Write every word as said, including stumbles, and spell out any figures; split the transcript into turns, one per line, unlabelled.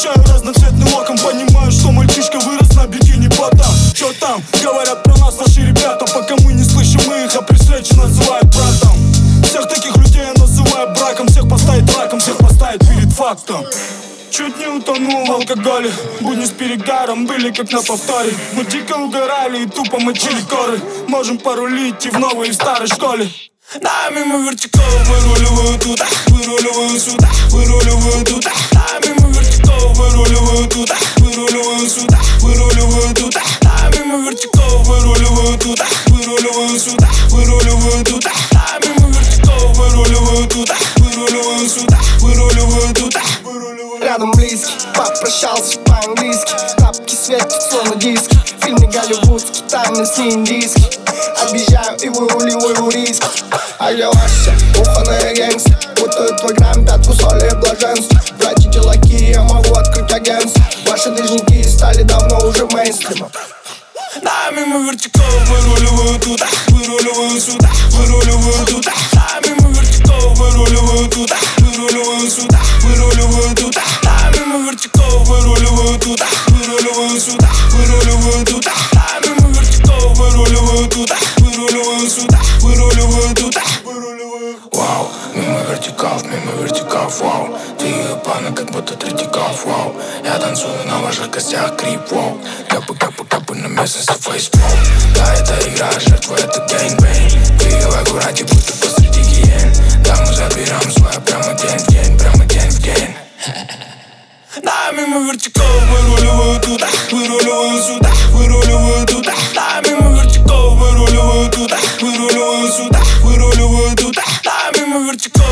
Ощущаю разноцветный локон, понимаю, что мальчишка вырос на бикини ботом. Чё там? Говорят про нас наши ребята, пока мы не слышим их, а при встрече называют братом. Всех таких людей я называю браком, всех поставить раком, всех поставить перед фактом. Чуть не утонул в алкоголе, будни с перегаром были как на повторе. Мы дико угорали и тупо мочили коры. Можем порулить и в новой, и в старой школе.
Нами мы вертикал, выруливаю туда, выруливаю сюда, выруливаю туда. Нами мы вертикал, выруливаю туда, выруливаю сюда, выруливаю туда. Нами мы вертикал, выруливаю туда, выруливаю сюда, выруливаю туда. Нами мы вертикал, выруливаю туда, выруливаю сюда, выруливаю туда.
Рядом близкий, попрощался по-английски. Тапки светят словно диски. В фильме голливудский, танец не индийский. Объезжаю и выруливаю риски. А я Вася, уханая гангстер. Путаю твой грамм, пятку соли и блаженство. Платите лаки, я могу открыть агентство. Ваши должники стали давно уже мейнстримом.
Нами мы вертикал, выруливаю туда, выруливаю сюда, выруливаю туда. Нами мы вертикал, выруливаю туда, выруливаю сюда, выруливаю туда. Нами мы вертикал, выруливаю туда, выруливаю сюда, выруливаю туда. Нами мы вертикал, выруливаю туда, выруливаю сюда, выруливаю туда.
Вау, мимо вертикалов, мимо вертикалов, вау. Ты ебана, как будто третикалов, вау. Я танцую на ваших костях, крип, вау. Капы, капы, капы на местности фейспол. Да, это игра, жертва, это геймбейн. Прыгай аккуратней, будто посреди гиен. Да, мы заберем свое прямо день в день, прямо день в день.
Нами мы вертикал, выруливаю туда, выруливаю сюда, выруливаю туда. Нами мы вертикал, выруливаю туда, выруливаю сюда, выруливаю туда. Нами мы вертикал.